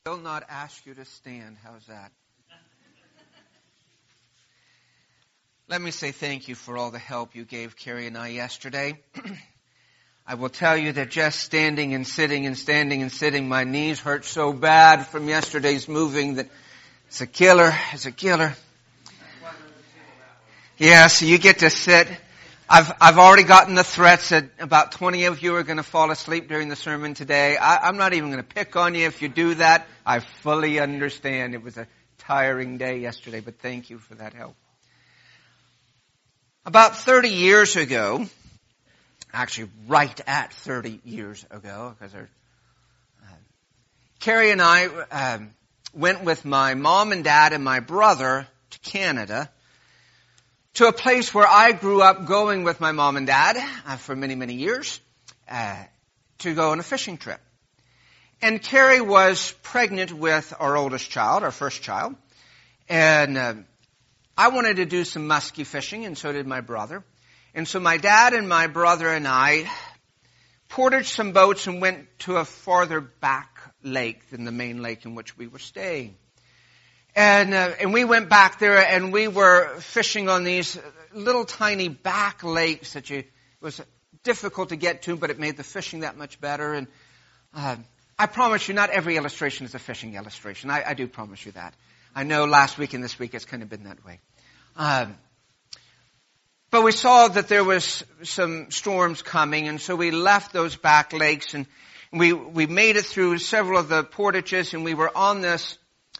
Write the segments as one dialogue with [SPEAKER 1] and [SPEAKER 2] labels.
[SPEAKER 1] will not ask you to stand. How's that? Let me say thank you for all the help you gave Carrie and I yesterday. I will tell you that just standing and sitting and standing and sitting, my knees hurt so bad from yesterday's moving that it's a killer. It's a killer. Yeah, so you get to sit. I've already gotten the threats that about 20 of you are going to fall asleep during the sermon today. I'm not even going to pick on you if you do that. I fully understand. It was a tiring day yesterday, but thank you for that help. About 30 years ago, actually right at 30 years ago, because Carrie and I went with my mom and dad and my brother to Canada, to a place where I grew up going with my mom and dad for many, many years to go on a fishing trip. And Carrie was pregnant with our oldest child, our first child. And I wanted to do some musky fishing, and so did my brother. And so my dad and my brother and I portaged some boats and went to a farther back lake than the main lake in which we were staying. And we went back there and we were fishing on these little tiny back lakes that it was difficult to get to, but it made the fishing that much better. And I promise you, not every illustration is a fishing illustration. I do promise you that. I know last week and this week it's kind of been that way. But we saw that there was some storms coming, and so we left those back lakes and we made it through several of the portages, and we were on this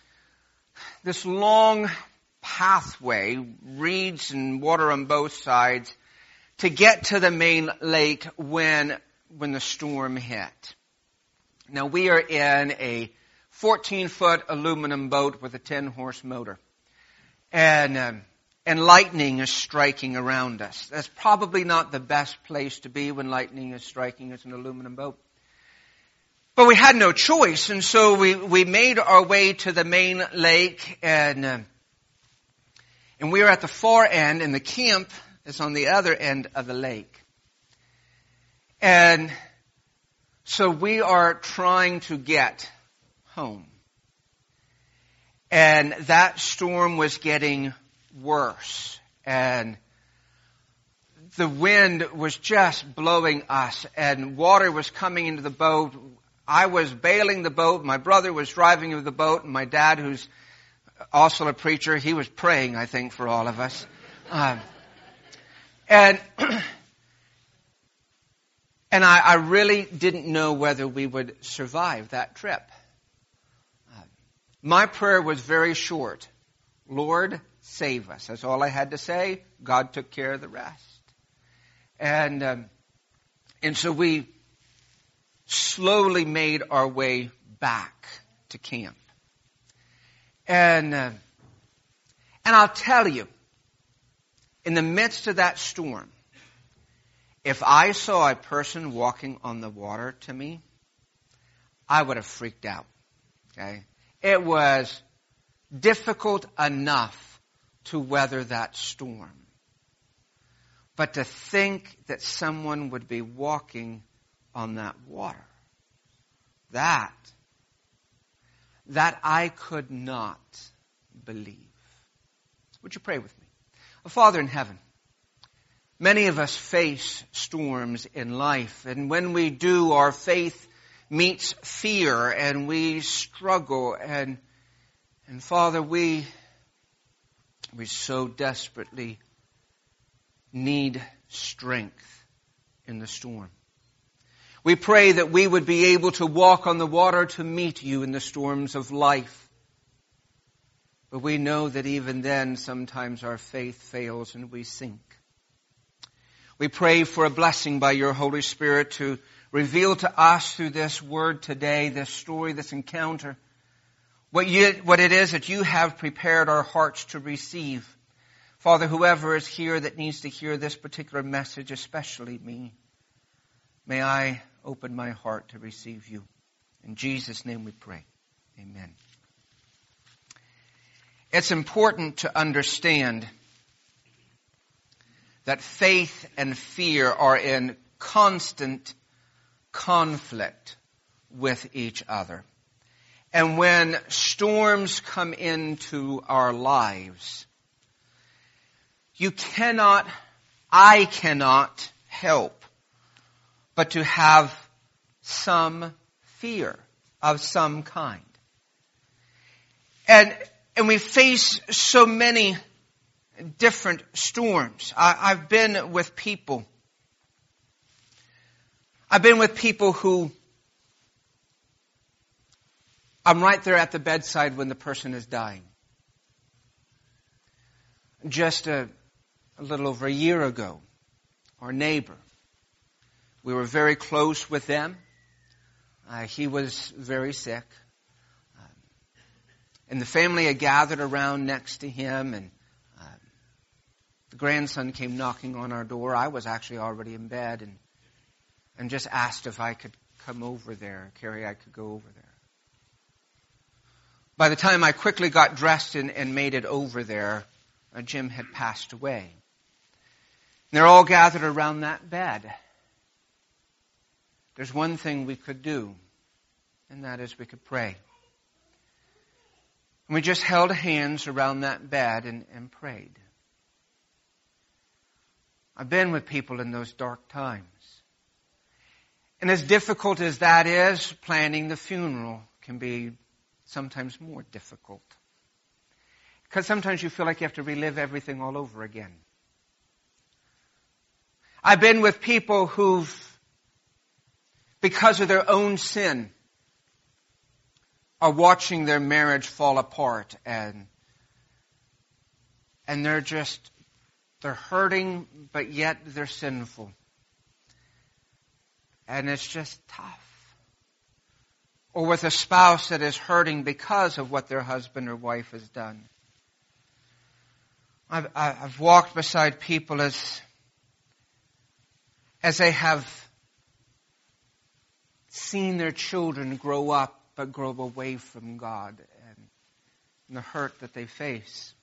[SPEAKER 1] long pathway, reeds and water on both sides, to get to the main lake when the storm hit. Now we are in a 14-foot aluminum boat with a 10-horse motor. And lightning is striking around us. That's probably not the best place to be when lightning is striking as an aluminum boat. But we had no choice, and so we made our way to the main lake, and we were at the far end, and the camp is on the other end of the lake. And so we are trying to get home. And that storm was getting worse, and the wind was just blowing us, and water was coming into the boat. I was bailing the boat, my brother was driving the boat, and my dad, who's also a preacher, he was praying, I think, for all of us. And I really didn't know whether we would survive that trip. My prayer was very short. Lord, save us. That's all I had to say. God took care of the rest. And so we slowly made our way back to camp. And I'll tell you, in the midst of that storm, if I saw a person walking on the water to me, I would have freaked out. Okay? It was difficult enough to weather that storm. But to think that someone would be walking on that water, that I could not believe. Would you pray with me? Oh, Father in heaven, many of us face storms in life, and when we do, our faith meets fear, and we struggle, and Father, we so desperately need strength in the storm. We pray that we would be able to walk on the water to meet you in the storms of life. But we know that even then, sometimes our faith fails and we sink. We pray for a blessing by your Holy Spirit to reveal to us through this word today, this story, this encounter, what it is that you have prepared our hearts to receive. Father, whoever is here that needs to hear this particular message, especially me, may I open my heart to receive you. In Jesus' name we pray. Amen. It's important to understand that faith and fear are in constant conflict with each other. and when storms come into our lives, I cannot help but to have some fear of some kind. And we face so many different storms. I've been with people who I'm right there at the bedside when the person is dying. Just a little over a year ago, our neighbor, we were very close with them. He was very sick. And the family had gathered around next to him, and the grandson came knocking on our door. I was actually already in bed, and just asked if I could come over there. Carrie, I could go over there. By the time I quickly got dressed and made it over there, Jim had passed away. And they're all gathered around that bed. There's one thing we could do, and that is we could pray. And we just held hands around that bed and prayed. I've been with people in those dark times. And as difficult as that is, planning the funeral can be sometimes more difficult. Because sometimes you feel like you have to relive everything all over again. I've been with people who've, because of their own sin, are watching their marriage fall apart, and they're hurting, but yet they're sinful. And it's just tough. Or with a spouse that is hurting because of what their husband or wife has done. I've walked beside people as they have seen their children grow up but grow away from God, and the hurt that they face.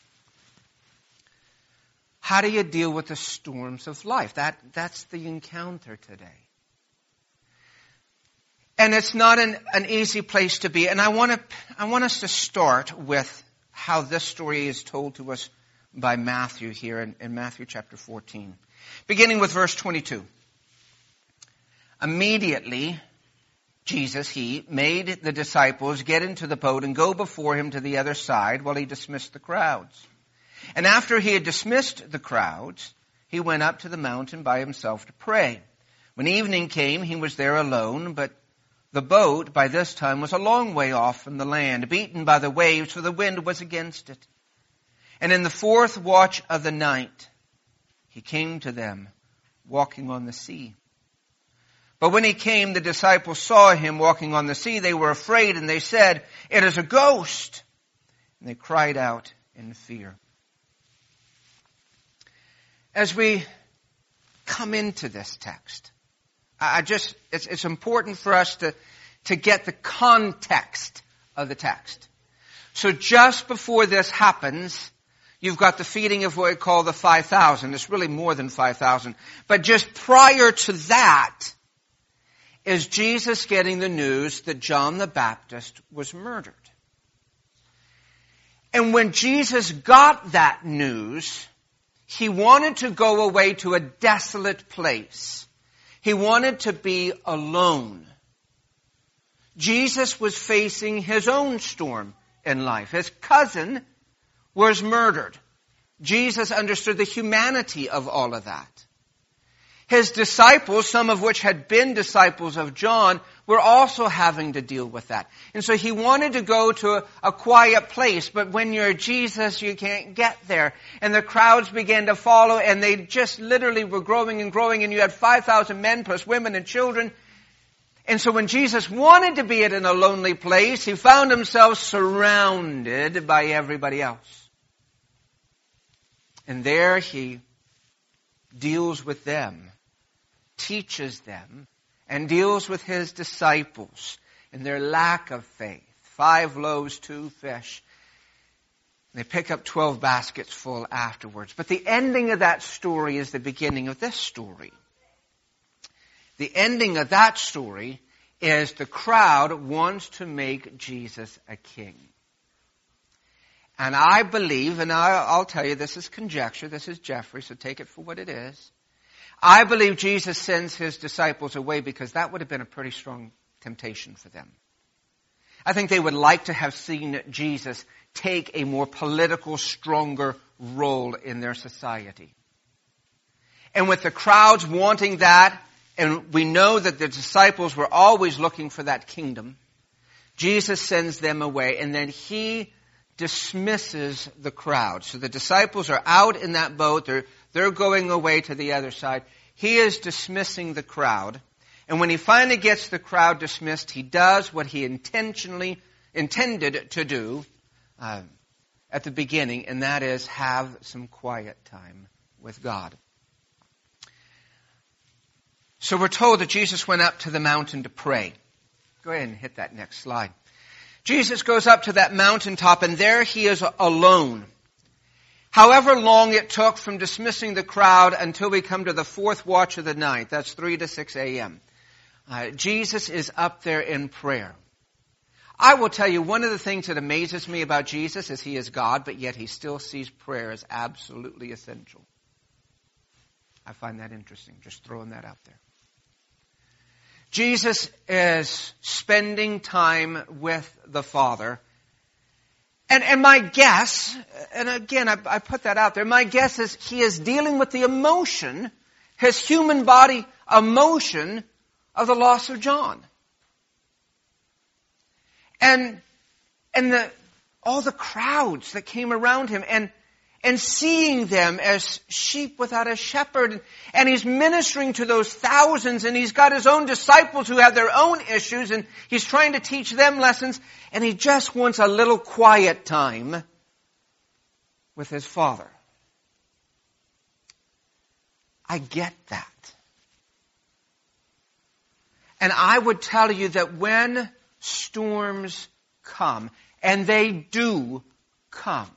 [SPEAKER 1] How do you deal with the storms of life? That's the encounter today. And it's not an easy place to be. And I want us to start with how this story is told to us by Matthew here in Matthew chapter 14. Beginning with verse 22. Immediately, Jesus, he made the disciples get into the boat and go before him to the other side while he dismissed the crowds. And after he had dismissed the crowds, he went up to the mountain by himself to pray. When evening came, he was there alone, but the boat by this time was a long way off from the land, beaten by the waves, for the wind was against it. And in the fourth watch of the night, he came to them, walking on the sea. But when he came, the disciples saw him walking on the sea. They were afraid, and they said, "It is a ghost." And they cried out in fear. As we come into this text, it's important for us to get the context of the text. So just before this happens, you've got the feeding of what we call the 5,000. It's really more than 5,000. But just prior to that is Jesus getting the news that John the Baptist was murdered. And when Jesus got that news, he wanted to go away to a desolate place. He wanted to be alone. Jesus was facing his own storm in life. His cousin was murdered. Jesus understood the humanity of all of that. His disciples, some of which had been disciples of John, were also having to deal with that. And so he wanted to go to a quiet place, but when you're Jesus, you can't get there. And the crowds began to follow, and they just literally were growing and growing, and you had 5,000 men plus women and children. And so when Jesus wanted to be in a lonely place, he found himself surrounded by everybody else. And there he deals with them, teaches them, and deals with his disciples in their lack of faith. 5 loaves, 2 fish. They pick up 12 baskets full afterwards. But the ending of that story is the beginning of this story. The ending of that story is the crowd wants to make Jesus a king. And I believe, and I'll tell you, this is conjecture, this is Jeffrey, so take it for what it is. I believe Jesus sends his disciples away because that would have been a pretty strong temptation for them. I think they would like to have seen Jesus take a more political, stronger role in their society. And with the crowds wanting that, and we know that the disciples were always looking for that kingdom, Jesus sends them away, and then he dismisses the crowd. So the disciples are out in that boat. They're going away to the other side. He is dismissing the crowd. And when he finally gets the crowd dismissed, he does what he intended to do at the beginning, and that is have some quiet time with God. So we're told that Jesus went up to the mountain to pray. Go ahead and hit that next slide. Jesus goes up to that mountaintop, and there he is alone. However long it took from dismissing the crowd until we come to the fourth watch of the night, that's 3 to 6 a.m., Jesus is up there in prayer. I will tell you, one of the things that amazes me about Jesus is he is God, but yet he still sees prayer as absolutely essential. I find that interesting, just throwing that out there. Jesus is spending time with the Father. And my guess, and again, I put that out there, my guess is he is dealing with the emotion, his human body emotion of the loss of John. And all the crowds that came around him, and seeing them as sheep without a shepherd. And he's ministering to those thousands, and he's got his own disciples who have their own issues, and he's trying to teach them lessons, and he just wants a little quiet time with his Father. I get that. And I would tell you that when storms come, and they do come,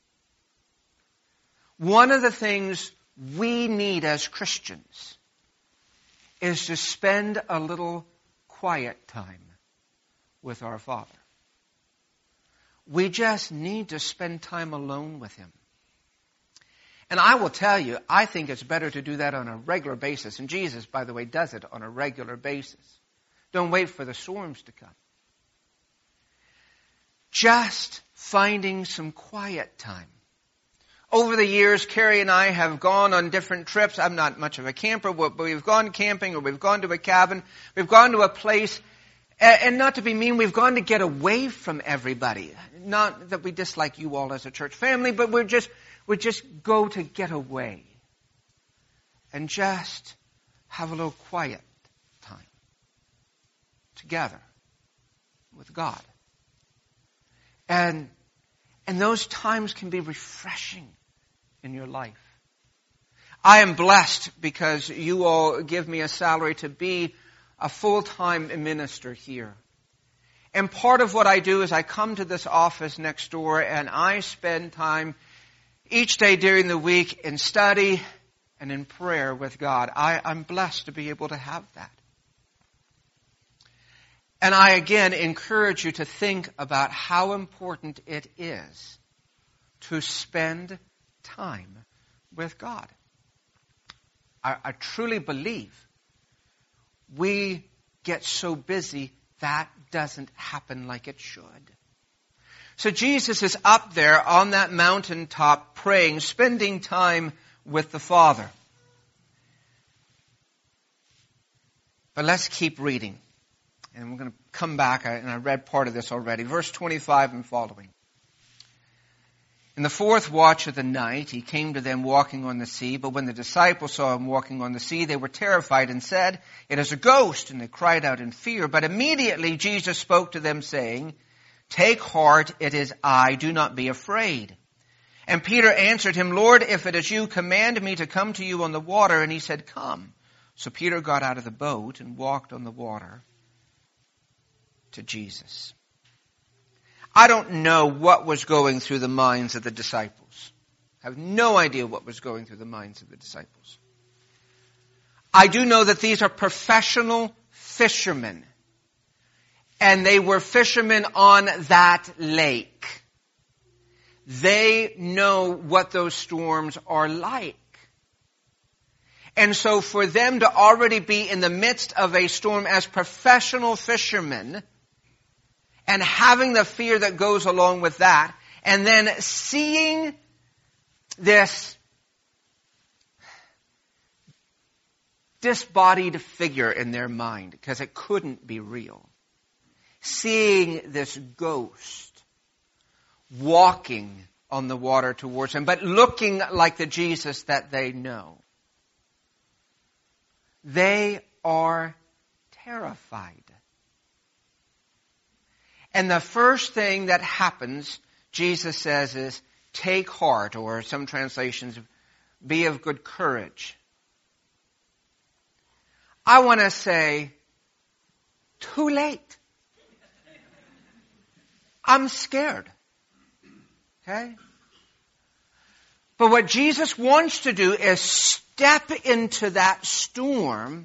[SPEAKER 1] one of the things we need as Christians is to spend a little quiet time with our Father. We just need to spend time alone with him. And I will tell you, I think it's better to do that on a regular basis. And Jesus, by the way, does it on a regular basis. Don't wait for the storms to come. Just finding some quiet time. Over the years, Carrie and I have gone on different trips. I'm not much of a camper, but we've gone camping, or we've gone to a cabin. We've gone to a place, and not to be mean, we've gone to get away from everybody. Not that we dislike you all as a church family, but we just go to get away. And just have a little quiet time together with God. And those times can be refreshing in your life. I am blessed because you all give me a salary to be a full-time minister here. And part of what I do is I come to this office next door and I spend time each day during the week in study and in prayer with God. I'm blessed to be able to have that. And I again encourage you to think about how important it is to spend time with God. I truly believe we get so busy that doesn't happen like it should. So Jesus is up there on that mountaintop praying, spending time with the Father. But let's keep reading. And we're going to come back, and I read part of this already. Verse 25 and following. In the fourth watch of the night, he came to them walking on the sea. But when the disciples saw him walking on the sea, they were terrified and said, "It is a ghost." And they cried out in fear. But immediately Jesus spoke to them, saying, "Take heart, it is I. Do not be afraid." And Peter answered him, "Lord, if it is you, command me to come to you on the water." And he said, "Come." So Peter got out of the boat and walked on the water to Jesus. I don't know what was going through the minds of the disciples. I have no idea what was going through the minds of the disciples. I do know that these are professional fishermen. and they were fishermen on that lake. They know what those storms are like. And so for them to already be in the midst of a storm as professional fishermen, and having the fear that goes along with that, and then seeing this disembodied figure in their mind, because it couldn't be real. Seeing this ghost walking on the water towards them, but looking like the Jesus that they know. They are terrified. And the first thing that happens, Jesus says, is take heart, or some translations, be of good courage. I want to say, too late. I'm scared. Okay? But what Jesus wants to do is step into that storm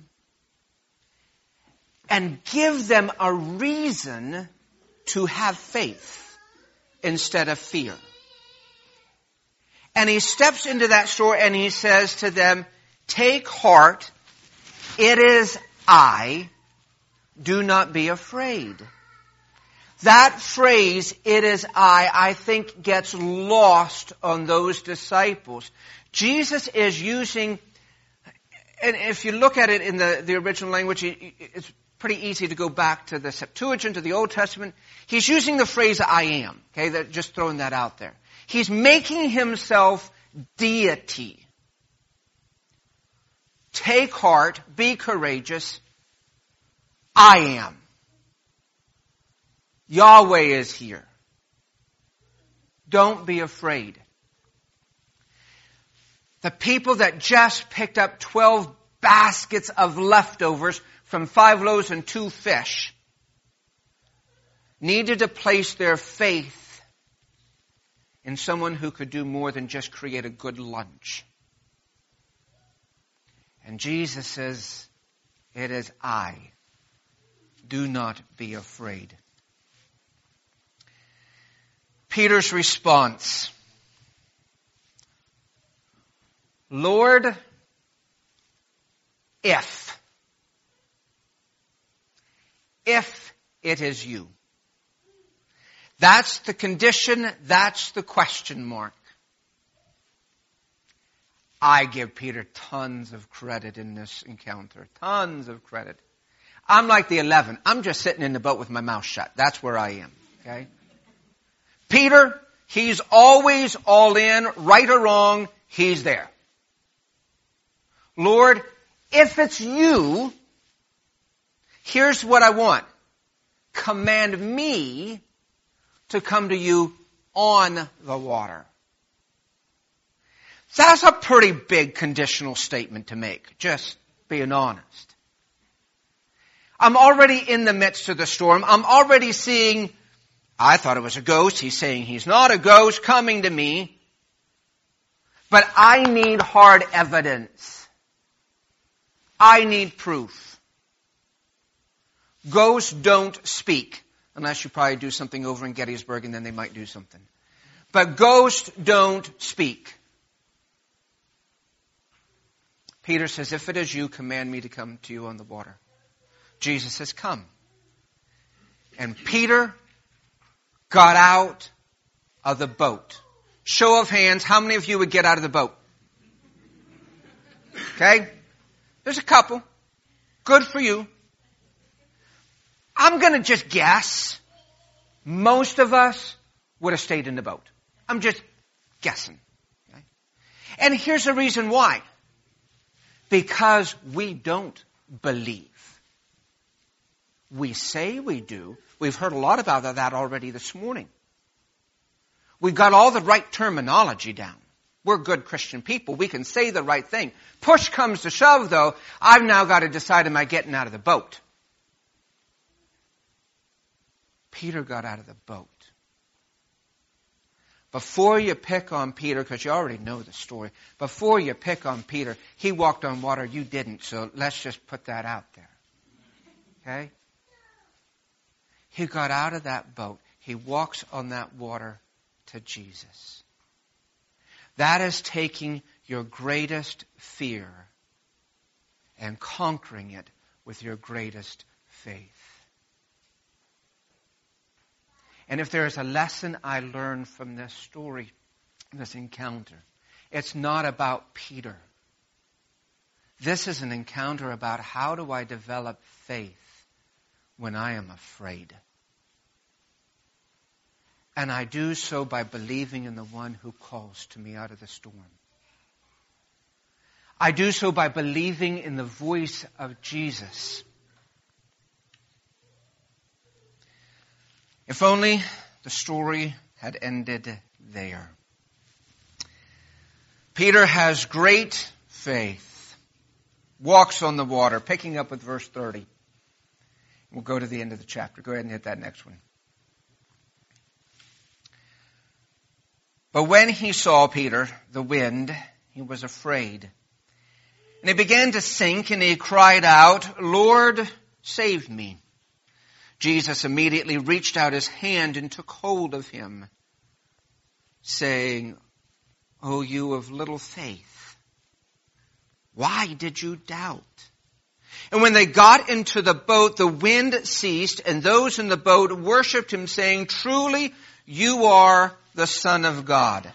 [SPEAKER 1] and give them a reason to have faith instead of fear. And he steps into that storm and he says to them, take heart, it is I, do not be afraid. That phrase, it is I think gets lost on those disciples. Jesus is using, and if you look at it in the original language, it's pretty easy to go back to the Septuagint, to the Old Testament. He's using the phrase I am. Okay, just throwing that out there. He's making himself deity. Take heart, be courageous. I am. Yahweh is here. Don't be afraid. The people that just picked up 12 baskets of leftovers from 5 loaves and 2 fish needed to place their faith in someone who could do more than just create a good lunch. And Jesus says, it is I. Do not be afraid. Peter's response. Lord, if it is you. That's the condition, that's the question mark. I give Peter tons of credit in this encounter. Tons of credit. I'm like the 11. I'm just sitting in the boat with my mouth shut. That's where I am. Okay? Peter, he's always all in, right or wrong, he's there. Lord, if it's you, here's what I want. Command me to come to you on the water. That's a pretty big conditional statement to make, just being honest. I'm already in the midst of the storm. I'm already seeing, I thought it was a ghost. He's saying he's not a ghost coming to me. But I need hard evidence. I need proof. Ghosts don't speak. Unless you probably do something over in Gettysburg and then they might do something. But ghosts don't speak. Peter says, if it is you, command me to come to you on the water. Jesus says, come. And Peter got out of the boat. Show of hands, how many of you would get out of the boat? Okay? There's a couple. Good for you. I'm going to just guess most of us would have stayed in the boat. I'm just guessing. Okay? And here's the reason why. Because we don't believe. We say we do. We've heard a lot about that already this morning. We've got all the right terminology down. We're good Christian people. We can say the right thing. Push comes to shove, though. I've now got to decide, am I getting out of the boat? Peter got out of the boat. Before you pick on Peter, because you already know the story, before you pick on Peter, he walked on water, you didn't, so let's just put that out there. Okay? He got out of that boat. He walks on that water to Jesus. That is taking your greatest fear and conquering it with your greatest faith. And if there is a lesson I learned from this story, this encounter, it's not about Peter. This is an encounter about how do I develop faith when I am afraid. And I do so by believing in the one who calls to me out of the storm. I do so by believing in the voice of Jesus. If only the story had ended there. Peter has great faith, walks on the water, picking up with verse 30. We'll go to the end of the chapter. Go ahead and hit that next one. But when he saw Peter, the wind, he was afraid. And he began to sink, and he cried out, "Lord, save me." Jesus immediately reached out his hand and took hold of him, saying, "O you of little faith, why did you doubt?" And when they got into the boat, the wind ceased, and those in the boat worshipped him, saying, "Truly, you are the Son of God."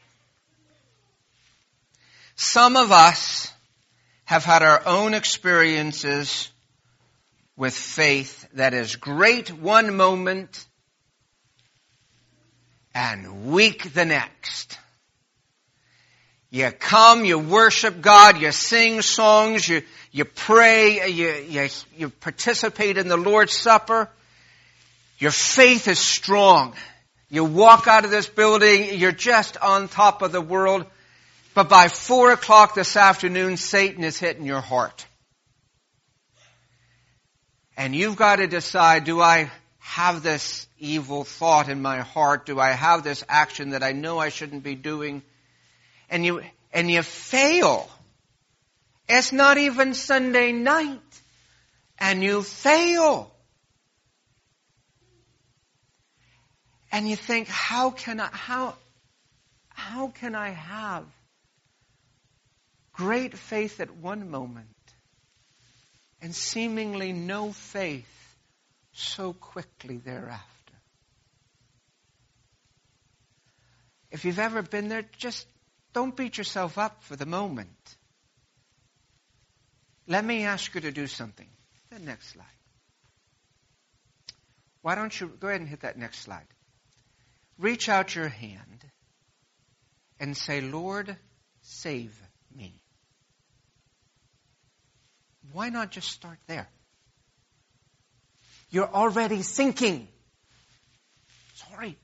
[SPEAKER 1] Some of us have had our own experiences with faith that is great one moment and weak the next. You come, you worship God, you sing songs, you pray, you participate in the Lord's Supper. Your faith is strong. You walk out of this building, you're just on top of the world. But by 4 o'clock this afternoon, Satan is hitting your heart. And you've got to decide, do I have this evil thought in my heart? Do I have this action that I know I shouldn't be doing? And you fail. It's not even Sunday night. And you fail. And you think, how can I have great faith at one moment and seemingly no faith so quickly thereafter? If you've ever been there, just don't beat yourself up for the moment. Let me ask you to do something. The next slide. Why don't you go ahead and hit that next slide. Reach out your hand and say, "Lord, save me." Why not just start there? You're already sinking. Sorry.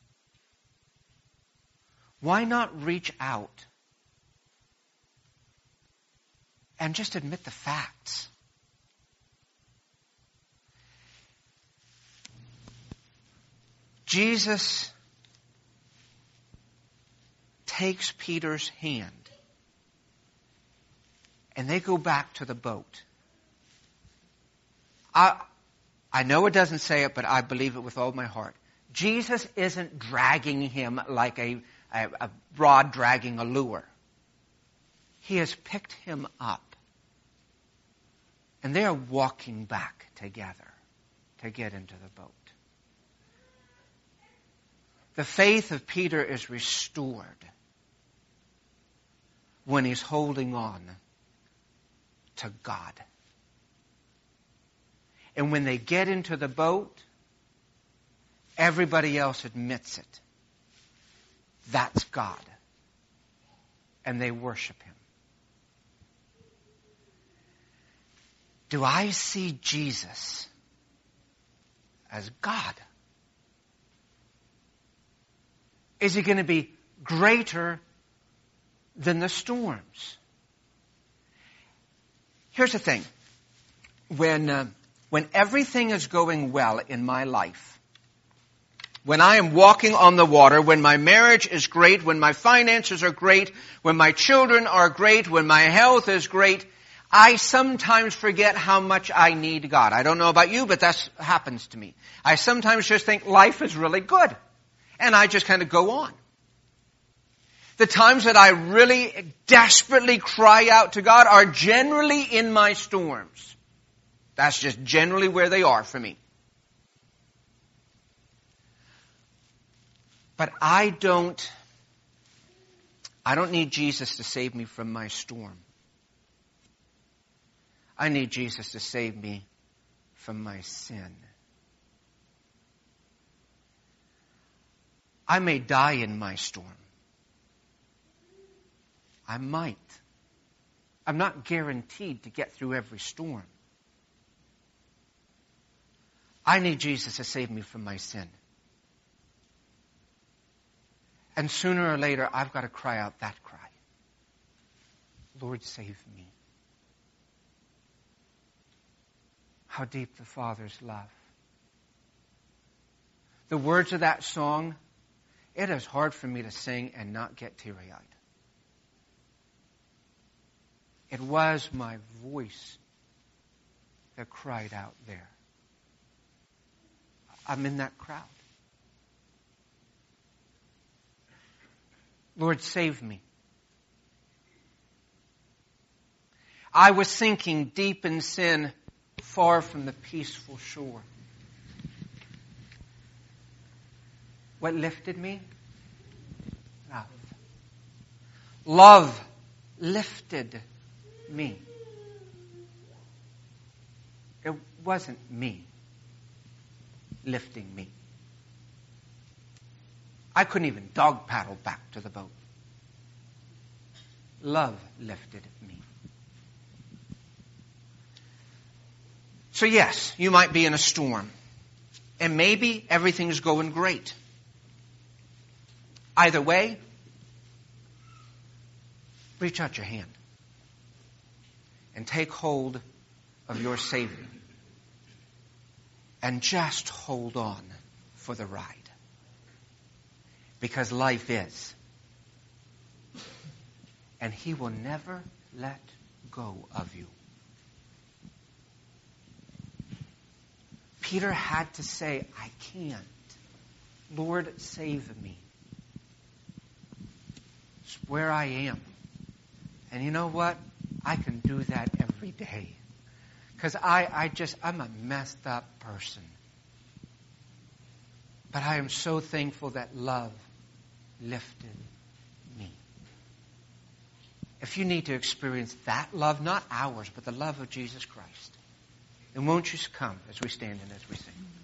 [SPEAKER 1] Why not reach out and just admit the facts? Jesus takes Peter's hand and they go back to the boat. I know it doesn't say it, but I believe it with all my heart. Jesus isn't dragging him like a rod dragging a lure. He has picked him up. And they are walking back together to get into the boat. The faith of Peter is restored when he's holding on to God. And when they get into the boat, everybody else admits it. That's God. And they worship him. Do I see Jesus as God? Is he going to be greater than the storms? Here's the thing. When everything is going well in my life, when I am walking on the water, when my marriage is great, when my finances are great, when my children are great, when my health is great, I sometimes forget how much I need God. I don't know about you, but that happens to me. I sometimes just think life is really good. And I just kind of go on. The times that I really desperately cry out to God are generally in my storms. That's just generally where they are for me. But I don't need Jesus to save me from my storm. I need Jesus to save me from my sin. I may die in my storm. I might. I'm not guaranteed to get through every storm. I need Jesus to save me from my sin. And sooner or later, I've got to cry out that cry. Lord, save me. How deep the Father's love. The words of that song, it is hard for me to sing and not get teary-eyed. It was my voice that cried out there. I'm in that crowd. Lord, save me. I was sinking deep in sin, far from the peaceful shore. What lifted me? Love. Love lifted me. It wasn't me lifting me. I couldn't even dog paddle back to the boat. Love lifted me. So yes, you might be in a storm. And maybe everything's going great. Either way, reach out your hand and take hold of your Savior. And just hold on for the ride. Because life is. And He will never let go of you. Peter had to say, I can't. Lord, save me. It's where I am. And you know what? I can do that every day. Because I'm a messed up person. But I am so thankful that love lifted me. If you need to experience that love, not ours, but the love of Jesus Christ, then won't you come as we stand and as we sing?